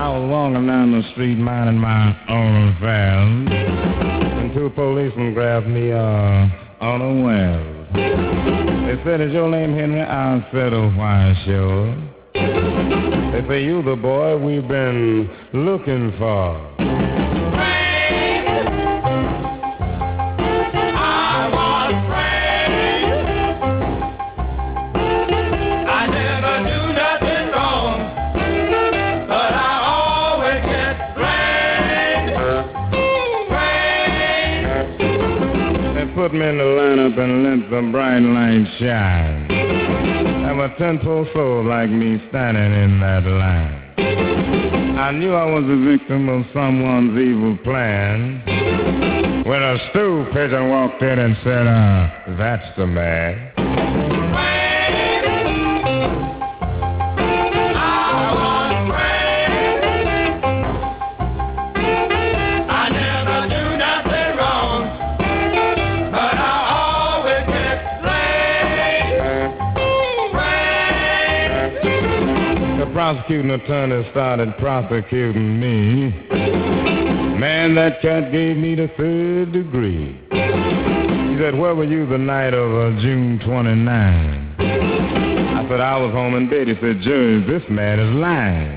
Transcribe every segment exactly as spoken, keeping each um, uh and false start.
was walking down the street minding my own affairs, and two policemen grabbed me uh, unawares. They said, "Is your name Henry?" I said, "Oh, why, sure." They say, "You the boy we've been looking for." Put me in the lineup and let the bright light shine. There were ten poor souls like me standing in that line. I knew I was a victim of someone's evil plan when a stool pigeon walked in and said, uh, "That's the man." Prosecuting attorney started prosecuting me. Man, that cat gave me the third degree. He said, "Where were you the night of uh, June twenty-ninth?" I said, "I was home in bed." He said, "Judge, this man is lying."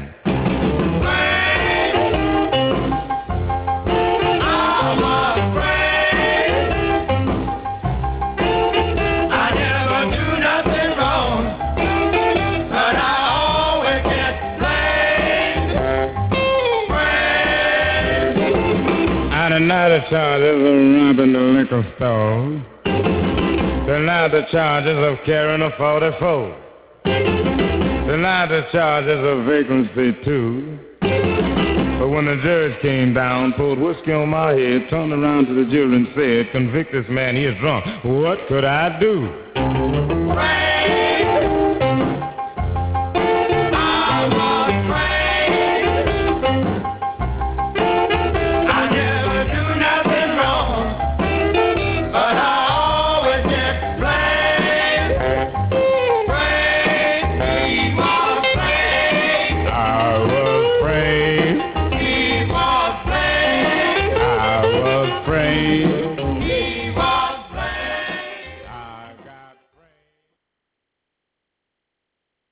Deny the charges of robbing the liquor store. Deny the charges of carrying a forty-four. Deny the charges of vacancy too. But when the judge came down, poured whiskey on my head, turned around to the jury and said, "Convict this man, he is drunk. What could I do?"